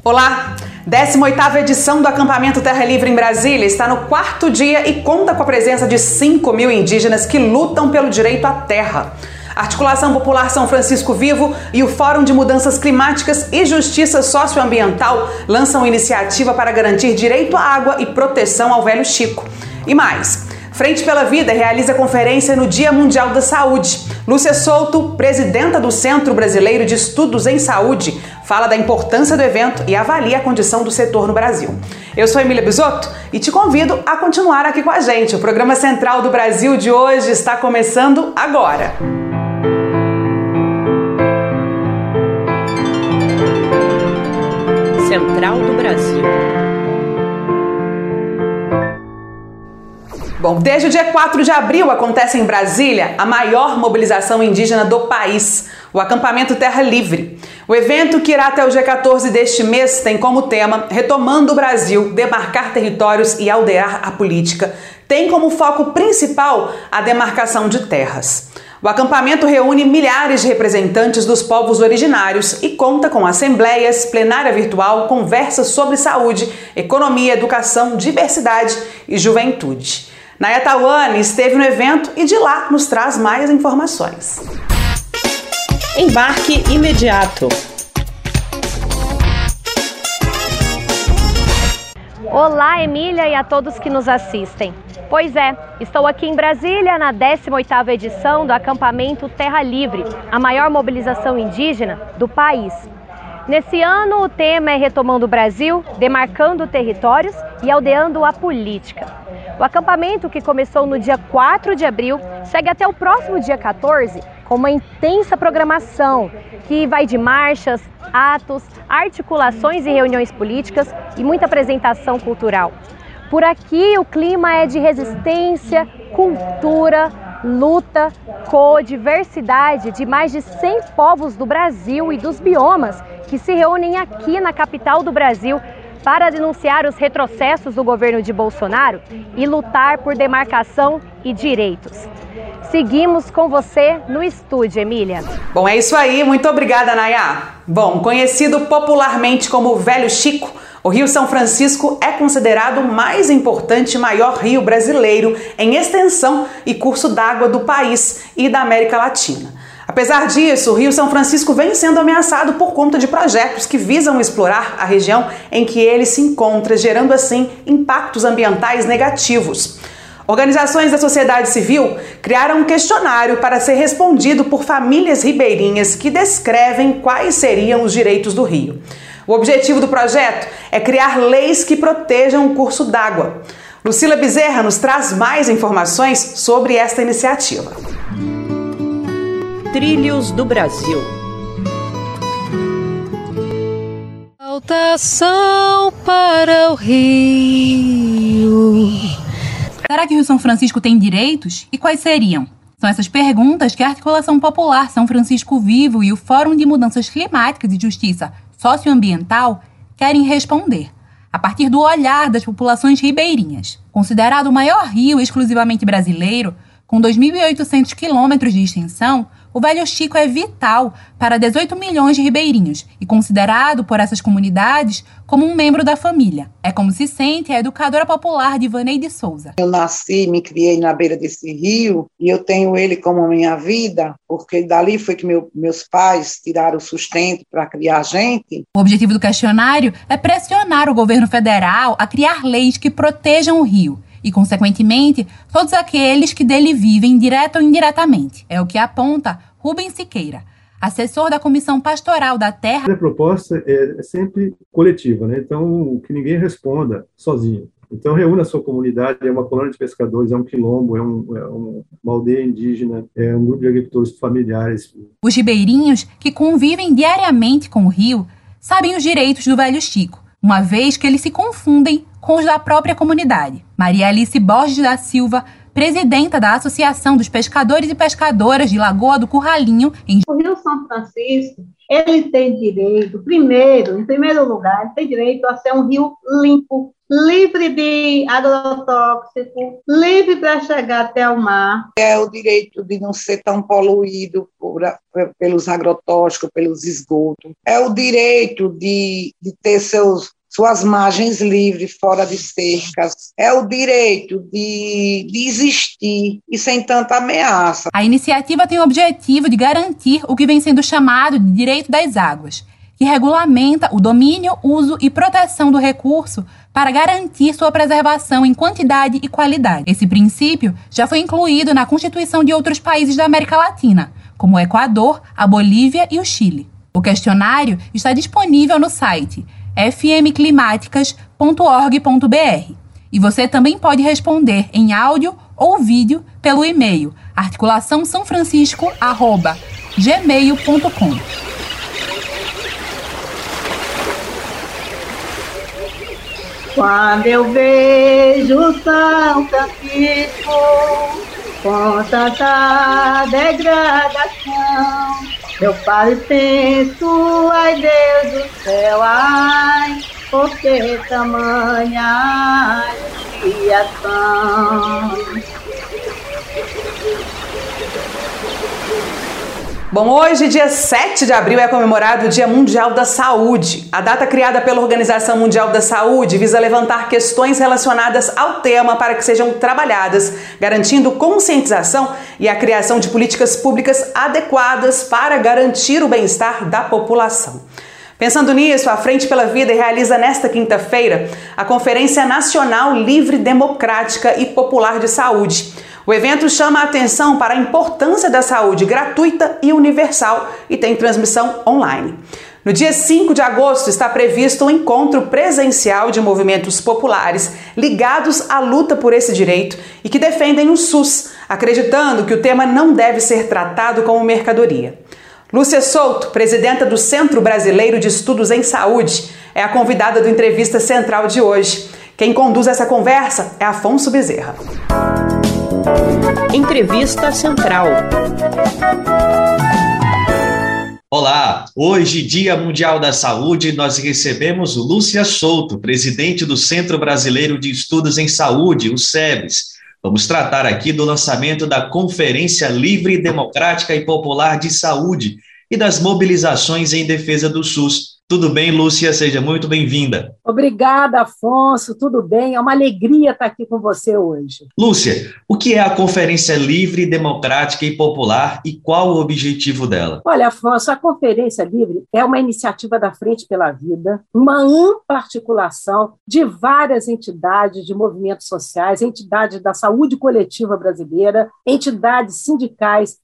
Olá! 18ª edição do acampamento Terra Livre em Brasília está no 4º dia e conta com a presença de 5.000 indígenas que lutam pelo direito à terra. A Articulação Popular São Francisco Vivo e o Fórum de Mudanças Climáticas e Justiça Socioambiental lançam iniciativa para garantir direito à água e proteção ao Velho Chico. E mais, Frente pela Vida realiza conferência no Dia Mundial da Saúde. Lúcia Souto, presidenta do Centro Brasileiro de Estudos em Saúde, fala da importância do evento e avalia a condição do setor no Brasil. Eu sou Emília Bisotto e te convido a continuar aqui com a gente. O programa Central do Brasil de hoje está começando agora. Central do Brasil. Bom, desde o dia 4 de abril acontece em Brasília a maior mobilização indígena do país, o acampamento Terra Livre. O evento, que irá até o dia 14 deste mês, tem como tema Retomando o Brasil, demarcar territórios e aldear a política. Tem como foco principal a demarcação de terras. O acampamento reúne milhares de representantes dos povos originários e conta com assembleias, plenária virtual, conversas sobre saúde, economia, educação, diversidade e juventude. Naya Tawane esteve no evento e de lá nos traz mais informações. Embarque imediato. Olá, Emília, e a todos que nos assistem. Pois é, estou aqui em Brasília na 18ª edição do acampamento Terra Livre, a maior mobilização indígena do país. Nesse ano, o tema é Retomando o Brasil, demarcando territórios e aldeando a política. O acampamento, que começou no dia 4 de abril, segue até o próximo dia 14, com uma intensa programação que vai de marchas, atos, articulações e reuniões políticas e muita apresentação cultural. Por aqui, o clima é de resistência, cultura, luta, diversidade de mais de 100 povos do Brasil e dos biomas que se reúnem aqui na capital do Brasil para denunciar os retrocessos do governo de Bolsonaro e lutar por demarcação e direitos. Seguimos com você no estúdio, Emília. Bom, é isso aí. Muito obrigada, Naya. Bom, conhecido popularmente como Velho Chico, o Rio São Francisco é considerado o mais importante e maior rio brasileiro em extensão e curso d'água do país e da América Latina. Apesar disso, o Rio São Francisco vem sendo ameaçado por conta de projetos que visam explorar a região em que ele se encontra, gerando assim impactos ambientais negativos. Organizações da sociedade civil criaram um questionário para ser respondido por famílias ribeirinhas que descrevem quais seriam os direitos do rio. O objetivo do projeto é criar leis que protejam o curso d'água. Lucila Bezerra nos traz mais informações sobre esta iniciativa. Trilhos do Brasil. Saltação para o Rio. Será que o Rio São Francisco tem direitos? E quais seriam? São essas perguntas que a Articulação Popular São Francisco Vivo e o Fórum de Mudanças Climáticas e Justiça Socioambiental querem responder, a partir do olhar das populações ribeirinhas. Considerado o maior rio exclusivamente brasileiro, com 2.800 quilômetros de extensão, o Velho Chico é vital para 18 milhões de ribeirinhos e considerado por essas comunidades como um membro da família. É como se sente a educadora popular Divaneide Souza. Eu nasci, me criei na beira desse rio e eu tenho ele como minha vida, porque dali foi que meus pais tiraram o sustento para criar a gente. O objetivo do questionário é pressionar o governo federal a criar leis que protejam o rio e, consequentemente, todos aqueles que dele vivem direta ou indiretamente. É o que aponta Rubens Siqueira, assessor da Comissão Pastoral da Terra. A proposta é sempre coletiva, né? Então, que ninguém responda sozinho. Então, reúna a sua comunidade, é uma colônia de pescadores, é um quilombo, é uma aldeia indígena, é um grupo de agricultores familiares. Os ribeirinhos, que convivem diariamente com o rio, sabem os direitos do Velho Chico, uma vez que eles se confundem com os da própria comunidade. Maria Alice Borges da Silva, presidenta da Associação dos Pescadores e Pescadoras de Lagoa do Curralinho, em O Rio São Francisco, ele tem direito, em primeiro lugar, ele tem direito a ser um rio limpo, livre de agrotóxico, livre para chegar até o mar. É o direito de não ser tão poluído pelos agrotóxicos, pelos esgotos. É o direito de ter suas margens livres, fora de cercas. É o direito de existir e sem tanta ameaça. A iniciativa tem o objetivo de garantir o que vem sendo chamado de direito das águas, que regulamenta o domínio, uso e proteção do recurso para garantir sua preservação em quantidade e qualidade. Esse princípio já foi incluído na Constituição de outros países da América Latina, como o Equador, a Bolívia e o Chile. O questionário está disponível no site fmclimáticas.org.br e você também pode responder em áudio ou vídeo pelo e-mail articulaçãosãofrancisco@gmail.com. Quando eu vejo São Francisco com tanta degradação, eu paro e penso, ai Deus do céu, ai, por que tamanha judiação? Bom, hoje, dia 7 de abril, é comemorado o Dia Mundial da Saúde. A data criada pela Organização Mundial da Saúde visa levantar questões relacionadas ao tema para que sejam trabalhadas, garantindo conscientização e a criação de políticas públicas adequadas para garantir o bem-estar da população. Pensando nisso, a Frente pela Vida realiza nesta quinta-feira a Conferência Nacional Livre, Democrática e Popular de Saúde. O evento chama a atenção para a importância da saúde gratuita e universal e tem transmissão online. No dia 5 de agosto está previsto um encontro presencial de movimentos populares ligados à luta por esse direito e que defendem o SUS, acreditando que o tema não deve ser tratado como mercadoria. Lúcia Souto, presidenta do Centro Brasileiro de Estudos em Saúde, é a convidada do Entrevista Central de hoje. Quem conduz essa conversa é Afonso Bezerra. Entrevista Central. Olá, hoje, Dia Mundial da Saúde, nós recebemos Lúcia Souto, presidente do Centro Brasileiro de Estudos em Saúde, o SEBS. Vamos tratar aqui do lançamento da Conferência Livre, Democrática e Popular de Saúde e das mobilizações em defesa do SUS. Tudo bem, Lúcia? Seja muito bem-vinda. Obrigada, Afonso. Tudo bem? É uma alegria estar aqui com você hoje. Lúcia, o que é a Conferência Livre, Democrática e Popular e qual o objetivo dela? Olha, Afonso, a Conferência Livre é uma iniciativa da Frente pela Vida, uma ampla articulação de várias entidades de movimentos sociais, entidades da saúde coletiva brasileira, entidades sindicais,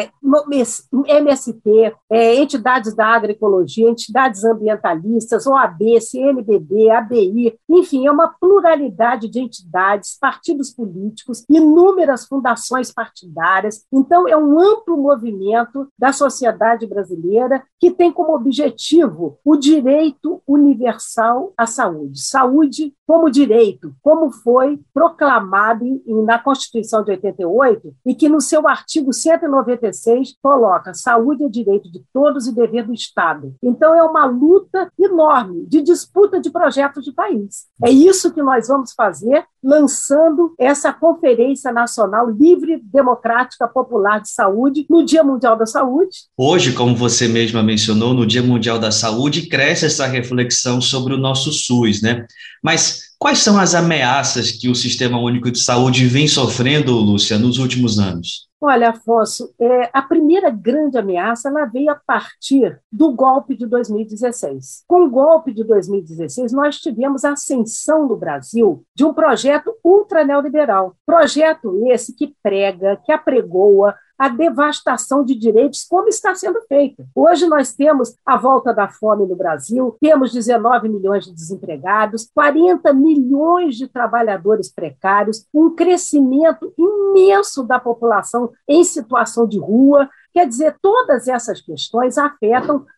MST, entidades da agroecologia, entidades ambientalistas, OAB, CNBB, ABI, enfim, é uma pluralidade de entidades, partidos políticos, inúmeras fundações partidárias. Então, é um amplo movimento da sociedade brasileira que tem como objetivo o direito universal à saúde. Saúde como direito, como foi proclamado na Constituição de 88 e que no seu artigo 196 coloca: saúde é direito de todos e dever do Estado. Então é uma luta enorme de disputa de projetos de país. É isso que nós vamos fazer lançando essa Conferência Nacional Livre, Democrática, Popular de Saúde no Dia Mundial da Saúde. Hoje, como você mesma mencionou, no Dia Mundial da Saúde, cresce essa reflexão sobre o nosso SUS, né? Mas quais são as ameaças que o Sistema Único de Saúde vem sofrendo, Lúcia, nos últimos anos? Olha, Afonso, a primeira grande ameaça ela veio a partir do golpe de 2016. Com o golpe de 2016, nós tivemos a ascensão no Brasil de um projeto ultra neoliberal. Projeto esse que prega, que apregoa a devastação de direitos, como está sendo feita. Hoje nós temos a volta da fome no Brasil, temos 19 milhões de desempregados, 40 milhões de trabalhadores precários, um crescimento imenso da população em situação de rua. Quer dizer, todas essas questões afetam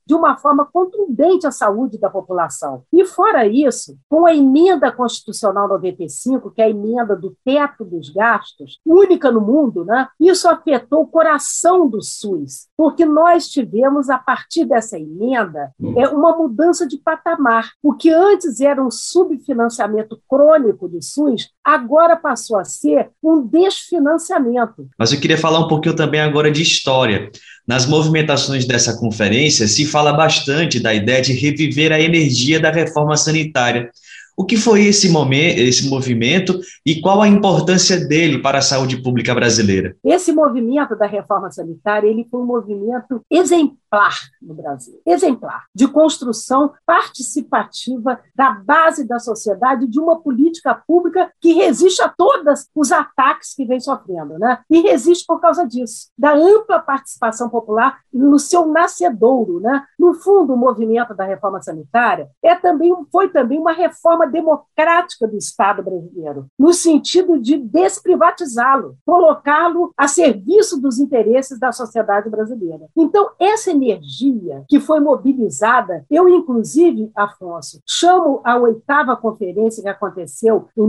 de uma forma contundente a saúde da população. E, fora isso, com a emenda constitucional 95, que é a emenda do teto dos gastos, única no mundo, né? Isso afetou o coração do SUS, porque nós tivemos, a partir dessa emenda, uma mudança de patamar. O que antes era um subfinanciamento crônico do SUS, agora passou a ser um desfinanciamento. Mas eu queria falar um pouquinho também agora de história. Nas movimentações dessa conferência, se fala bastante da ideia de reviver a energia da reforma sanitária. O que foi esse movimento e qual a importância dele para a saúde pública brasileira? Esse movimento da reforma sanitária, ele foi um movimento exemplar no Brasil, exemplar, de construção participativa da base da sociedade, de uma política pública que resiste a todos os ataques que vem sofrendo, né? E resiste por causa disso, da ampla participação popular no seu nascedouro, né? No fundo, o movimento da reforma sanitária foi também uma reforma democrática do Estado brasileiro, no sentido de desprivatizá-lo, colocá-lo a serviço dos interesses da sociedade brasileira. Então, essa energia que foi mobilizada, eu, inclusive, Afonso, chamo a 8ª conferência que aconteceu em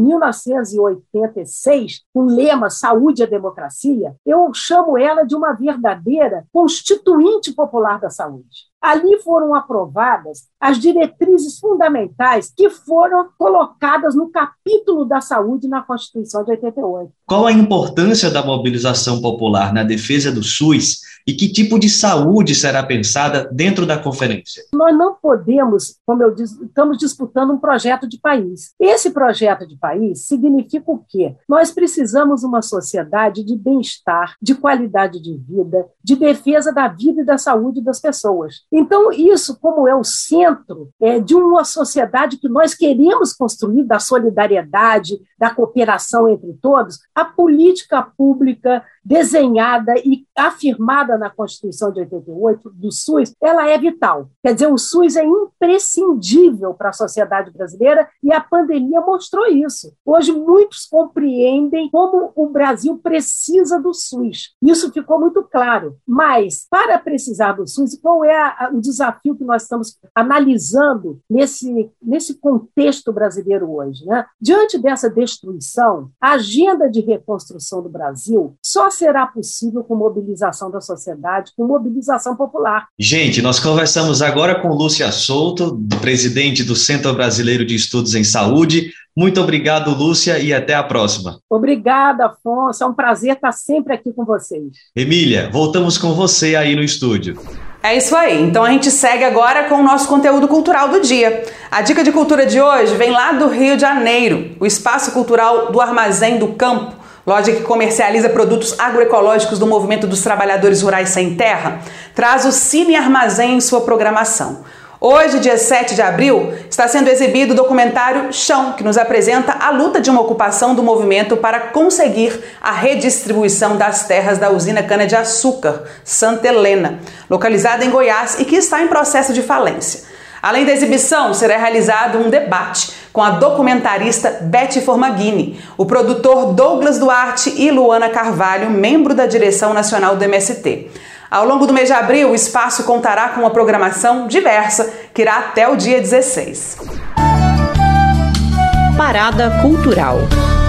1986, com o lema Saúde e Democracia, eu chamo ela de uma verdadeira constituinte popular da saúde. Ali foram aprovadas as diretrizes fundamentais que foram colocadas no capítulo da saúde na Constituição de 88. Qual a importância da mobilização popular na defesa do SUS e que tipo de saúde será pensada dentro da conferência? Nós não podemos, como eu disse, estamos disputando um projeto de país. Esse projeto de país significa o quê? Nós precisamos de uma sociedade de bem-estar, de qualidade de vida, de defesa da vida e da saúde das pessoas. Então, isso, como é o centro de uma sociedade que nós queremos construir, da solidariedade, da cooperação entre todos, a política pública desenhada e afirmada na Constituição de 88 do SUS, ela é vital. Quer dizer, o SUS é imprescindível para a sociedade brasileira e a pandemia mostrou isso. Hoje, muitos compreendem como o Brasil precisa do SUS. Isso ficou muito claro. Mas, para precisar do SUS, qual é o desafio que nós estamos analisando nesse contexto brasileiro hoje, né? Diante dessa destruição, a agenda de reconstrução do Brasil só será possível com mobilização da sociedade, com mobilização popular. Gente, nós conversamos agora com Lúcia Souto, presidente do Centro Brasileiro de Estudos em Saúde. Muito obrigado, Lúcia, e até a próxima. Obrigada, Afonso. É um prazer estar sempre aqui com vocês. Emília, voltamos com você aí no estúdio. É isso aí, então a gente segue agora com o nosso conteúdo cultural do dia. A dica de cultura de hoje vem lá do Rio de Janeiro, o Espaço Cultural do Armazém do Campo, loja que comercializa produtos agroecológicos do movimento dos trabalhadores rurais sem terra, traz o Cine Armazém em sua programação. Hoje, dia 7 de abril, está sendo exibido o documentário Chão, que nos apresenta a luta de uma ocupação do movimento para conseguir a redistribuição das terras da usina cana-de-açúcar Santa Helena, localizada em Goiás e que está em processo de falência. Além da exibição, será realizado um debate com a documentarista Beth Formaghini, o produtor Douglas Duarte e Luana Carvalho, membro da direção nacional do MST. Ao longo do mês de abril, o espaço contará com uma programação diversa, que irá até o dia 16. Parada Cultural.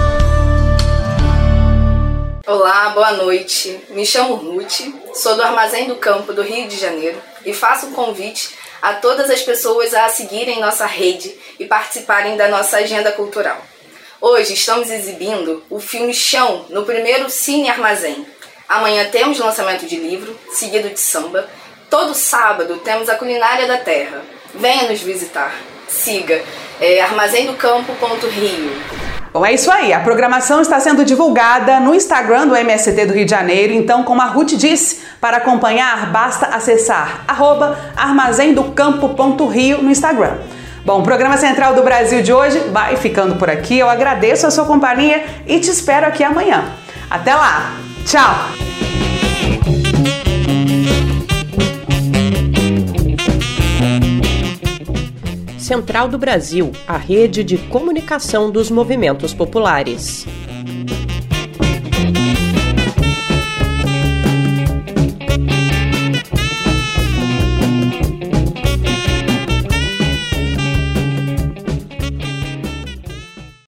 Olá, boa noite. Me chamo Ruth, sou do Armazém do Campo do Rio de Janeiro e faço um convite a todas as pessoas a seguirem nossa rede e participarem da nossa agenda cultural. Hoje estamos exibindo o filme Chão no primeiro Cine Armazém. Amanhã temos lançamento de livro, seguido de samba. Todo sábado temos a culinária da terra. Venha nos visitar. Siga armazendocampo.rio. Bom, é isso aí. A programação está sendo divulgada no Instagram do MST do Rio de Janeiro. Então, como a Ruth disse, para acompanhar basta acessar @armazendocampo.rio no Instagram. Bom, o Programa Central do Brasil de hoje vai ficando por aqui. Eu agradeço a sua companhia e te espero aqui amanhã. Até lá! Tchau! Central do Brasil, a rede de comunicação dos movimentos populares.